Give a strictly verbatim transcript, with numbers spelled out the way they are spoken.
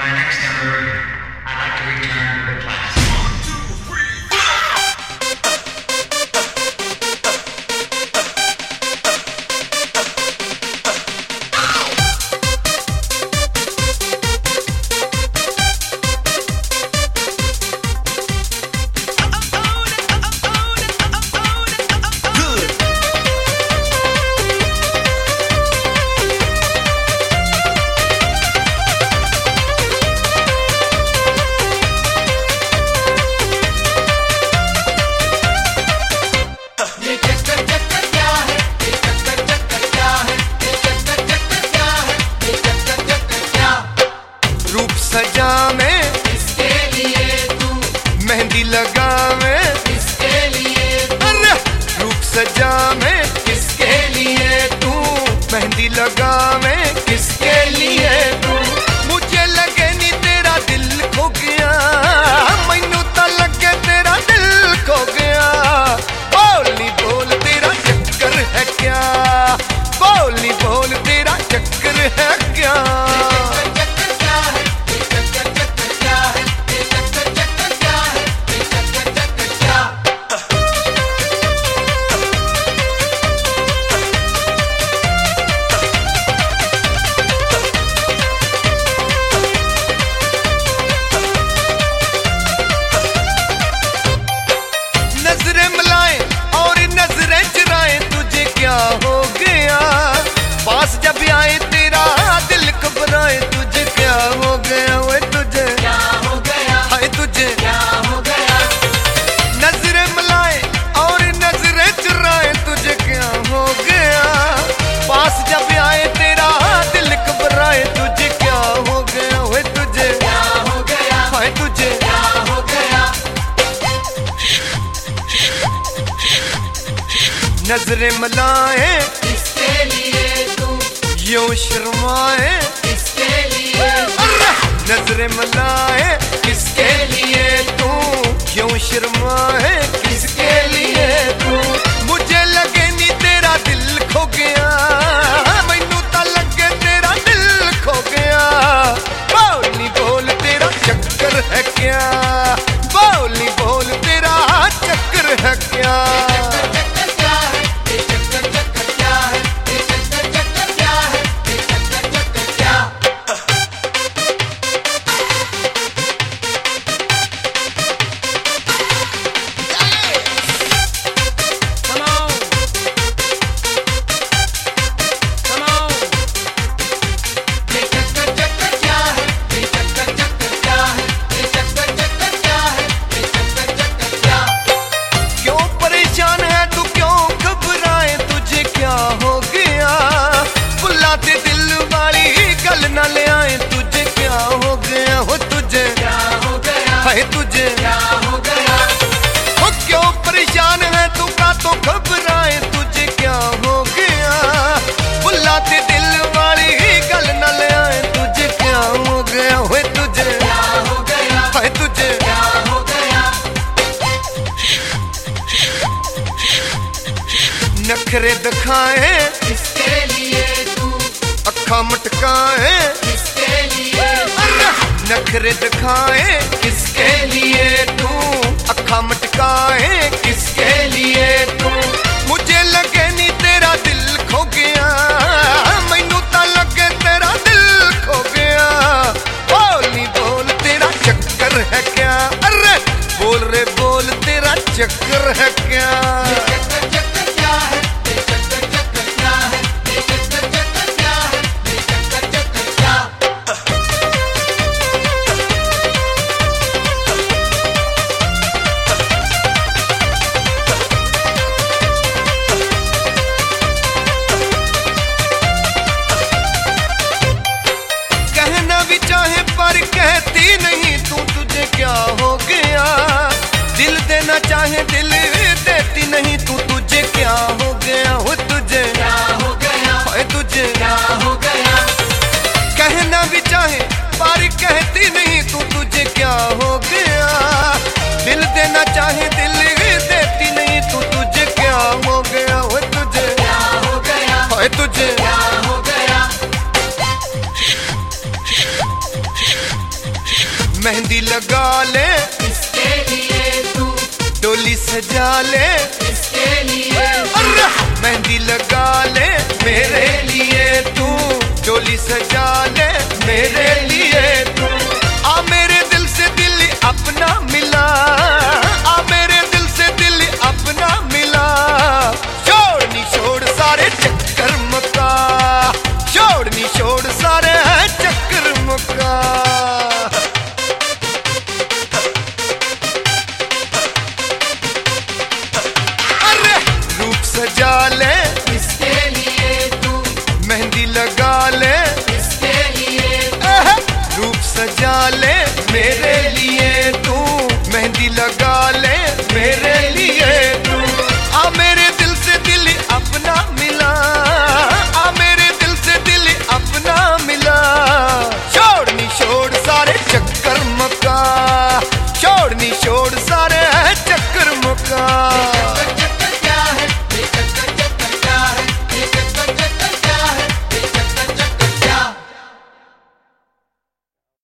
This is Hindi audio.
my next number, I'd like to return to the class. सजावे इसके लिए तू, मेहंदी लगावे इसके लिए तू, अरे रूप सजावे किसके लिए तू, मेहंदी लगावे किसके लिए तू मुझे लगे नी तेरा दिल खो गया मैनू तो लगे तेरा दिल खो गया बोल नी बोल तेरा चक्कर है क्या बोल नी बोल तेरा चक्कर है क्या नजरें मिलाएं और नजरें चुराएं तुझे क्या हो गया पास जब आए तेरा दिल घबराए तुझे क्या हो गया वो तुझे क्या हो गया, हाय तुझे क्या हो गया, नजरें मिलाएं और नजरें चुराएं तुझे क्या हो गया पास जब आए तेरा दिल घबराए तुझे क्या हो गया वो तुझे क्या हो गया, हाय तुझे क्या हो गया, नजरें मिलाए इसके लिए तू, यूं शर्माए इसके लिए तू, नजरें मिलाए किसके लिए तू क्यों शर्माए किसके लिए तू मुझे लगे नी तेरा दिल खो गया मैनू तो लगे तेरा दिल खो गया बोल नी बोल तेरा चक्कर है क्या बोल नी बोल तेरा चक्कर है क्या न ले आए तुझे क्या हो गया हो तुझे क्या हो गया, है तुझे क्या हो गया, हो क्यों परेशान है तू का तो घबराए तुझे क्या हो गया बुलाते दिल वाली ही गल न ले आए तुझे क्या हो गया हो तुझे क्या हो गया, है तुझे क्या हो गया, नखरे दिखाए इसके लिए तू, अखा मटकाए इसके लिए तू, नखरे दिखाए किसके लिए तू अखा मटकाए किसके लिए तू मुझे लगे नी तेरा दिल खो गया मैनू तो लगे तेरा दिल खो गया बोल नी बोल तेरा चक्कर है क्या अरे बोल रे बोल तेरा चक्कर है क्या चक्कर चक्कर क्या है, ये चक्कर चक्कर क्या है, ये चक्कर चक्कर क्या है, ये चक्कर चक्कर क्या, कहना भी चाहे पर कहती नहीं तू तुझे क्या हो गया दिल देना चाहे दिल देती नहीं तू तुझे क्या हो गया हो तुझे क्या हो गया, है तुझे क्या हो गया, कहना भी चाहे पर कहती नहीं तू तुझे क्या हो गया दिल देना चाहे दिल देती नहीं तू तुझे क्या हो गया हो तुझे क्या हो गया, है तुझे क्या हो गया, मेहंदी लगा ले किसके लिए तू, डोली सजा ले किसके लिए अरे मेहंदी लगा ले मेरे लिए तू, डोली सजा ले मेरे लिए तू। आ मेरे दिल से दिल अपना मिला, आ मेरे दिल से दिल अपना मिला। छोड़ नी छोड़ सारे चक्कर मुका, छोड़ नी छोड़ सारे चक्कर मुका। अरे रूप सजा ले किसके लिए तू, मेहंदी लगा ले किसके लिए एह, रूप सजा ले मेरे लिए तू, मेहंदी लगा ले मेरे लिए तू। आ मेरे दिल से दिल अपना मिला, आ मेरे दिल से दिल अपना मिला। छोड़ नी छोड़ सारे चक्कर मुका, छोड़ नी छोड़ सारे चक्कर मुका।